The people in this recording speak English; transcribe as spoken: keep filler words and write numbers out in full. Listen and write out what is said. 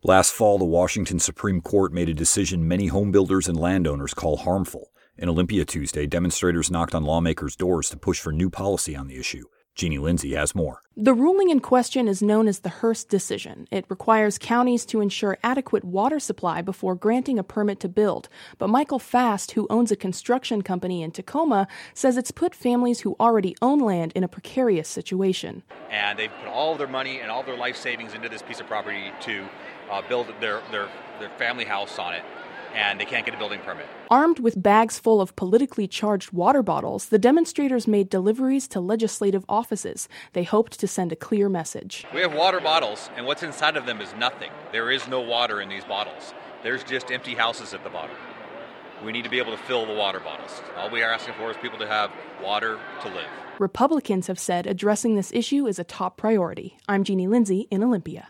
Last fall, the Washington Supreme Court made a decision many homebuilders and landowners call harmful. In Olympia Tuesday, demonstrators knocked on lawmakers' doors to push for new policy on the issue. Jeannie Lindsay has more. The ruling in question is known as the Hearst decision. It requires counties to ensure adequate water supply before granting a permit to build. But Michael Fast, who owns a construction company in Tacoma, says it's put families who already own land in a precarious situation. And they've put all of their money and all their life savings into this piece of property to uh, build their, their, their family house on it, and they can't get a building permit. Armed with bags full of politically charged water bottles, the demonstrators made deliveries to legislative offices. They hoped to send a clear message. We have water bottles, and what's inside of them is nothing. There is no water in these bottles. There's just empty houses at the bottom. We need to be able to fill the water bottles. All we are asking for is people to have water to live. Republicans have said addressing this issue is a top priority. I'm Jeannie Lindsay in Olympia.